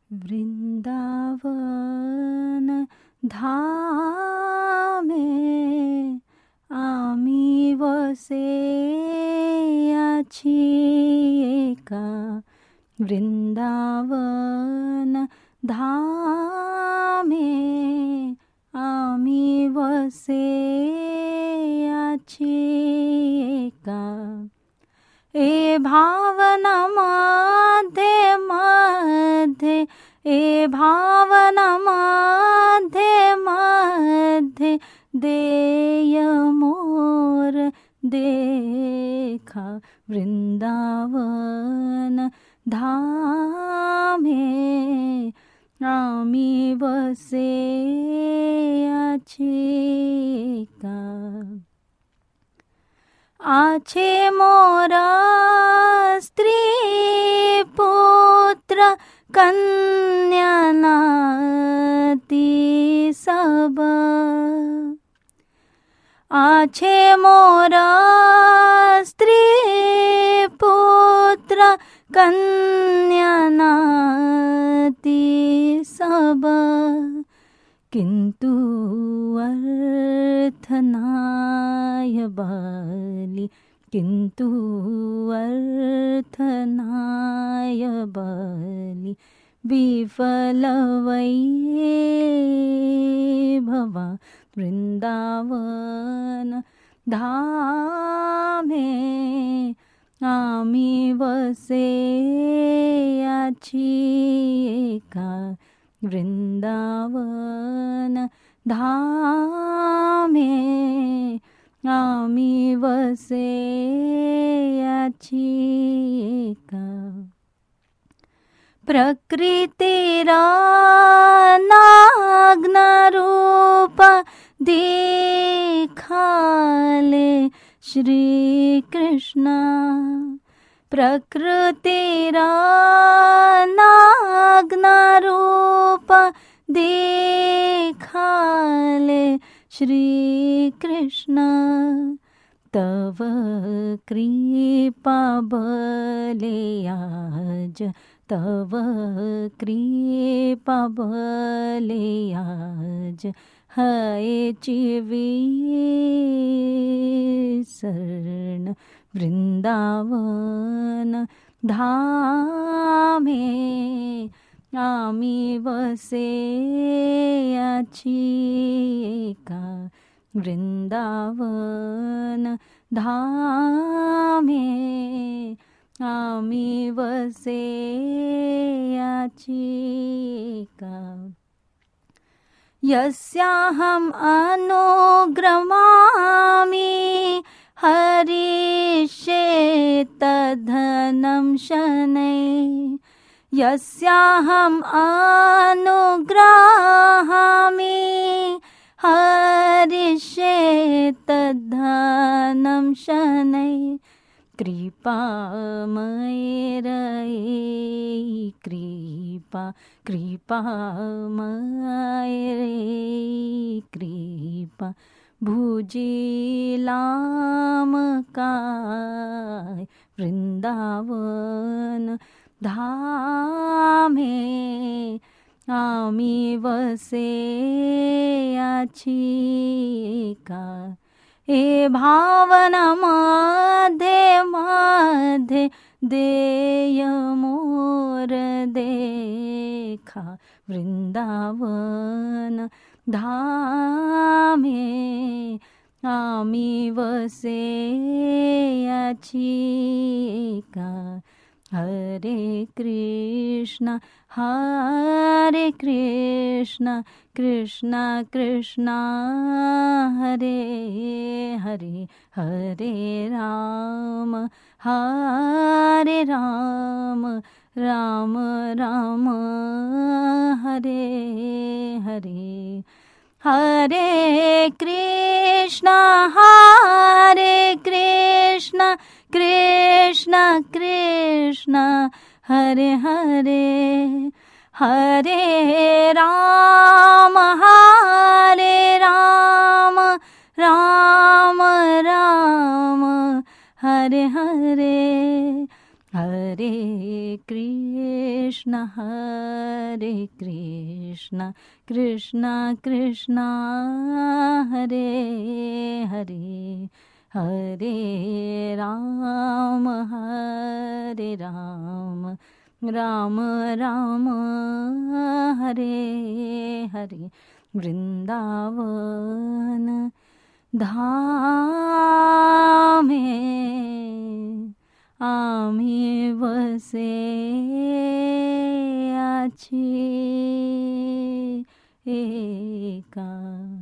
वृंदावन धामे আমি বসে আছি একা বৃন্দাবন ধামে আমি বসে আছি একা এ ভাবনা মধ্যে মধ্যে এ ভাবনা মধ্যে মধ্যে देय मोर देखा वृंदावन धामे আমি বসে আছি একা আছে মোরা স্ত্রী পুত্র কন্যা নাতি সব আছে মোরা স্ত্রী পুত্র কন্যা নাতি সব কিন্তু अर्थ नाय बलि किन्तु अर्थ नाय बलि विफल भवा वृंदावन धामे আমি বসে আছি একা বৃন্দাবন ধামে আমি বসে আছি একা প্রকৃতির নাগ্ন রূপ দেখালে শ্রী কৃষ্ণ প্রকৃতির নাগ্ন রূপ দেখালে শ্রী কৃষ্ণ तव कृपा बले आज तव कृपा बले आज है चिवीसर्ण वृंदावन धामे আমি বসে আছি একা বৃন্দাবন ধামে আমি বসে আছি একা यस्याहम् अनुग्रहामि हरिष्येत्तद्धनं शनैः यस्याहम् अनुग्रहामि हरिष्येत्तद्धनं शनैः कृपामयेरये कृपामयेरये कृपा भुजिलामकाय वृंदावन धामे আমি বসে আছি একা এ ভাবনা মধ্যে মধ্যে দেয় মোর দেখা বৃন্দাবন ধামে আমি বসে আছি একা हरे कृष्ण कृष्ण कृष्ण हरे हरे हरे राम राम राम हरे हरे हरे कृष्ण कृष्ण कृष्ण हरे हरे हरे राम राम राम हरे हरे हरे कृष्ण कृष्ण हरे कृष्ण कृष्ण कृष्ण हरे हरे हरे राम राम राम हरे हरे वृंदावन धामे आमी बसे आछि एका।